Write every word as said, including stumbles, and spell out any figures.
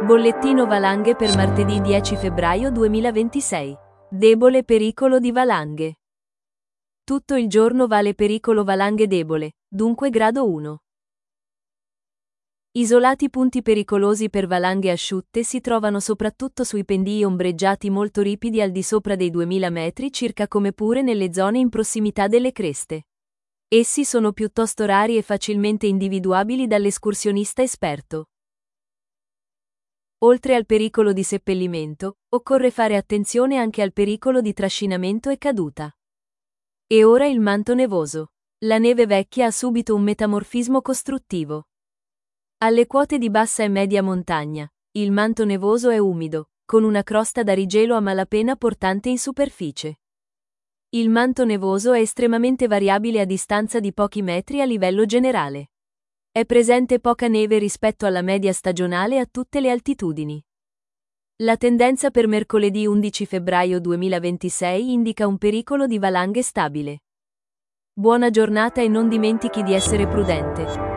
Bollettino valanghe per martedì dieci febbraio duemilaventisei. Debole pericolo di valanghe. Tutto il giorno vale pericolo valanghe debole, dunque grado uno. Isolati punti pericolosi per valanghe asciutte si trovano soprattutto sui pendii ombreggiati molto ripidi al di sopra dei duemila metri circa, come pure nelle zone in prossimità delle creste. Essi sono piuttosto rari e facilmente individuabili dall'escursionista esperto. Oltre al pericolo di seppellimento, occorre fare attenzione anche al pericolo di trascinamento e caduta. E ora il manto nevoso. La neve vecchia ha subito un metamorfismo costruttivo. Alle quote di bassa e media montagna, il manto nevoso è umido, con una crosta da rigelo a malapena portante in superficie. Il manto nevoso è estremamente variabile a distanza di pochi metri a livello generale. È presente poca neve rispetto alla media stagionale a tutte le altitudini. La tendenza per mercoledì undici febbraio duemilaventisei indica un pericolo di valanghe stabile. Buona giornata e non dimentichi di essere prudente.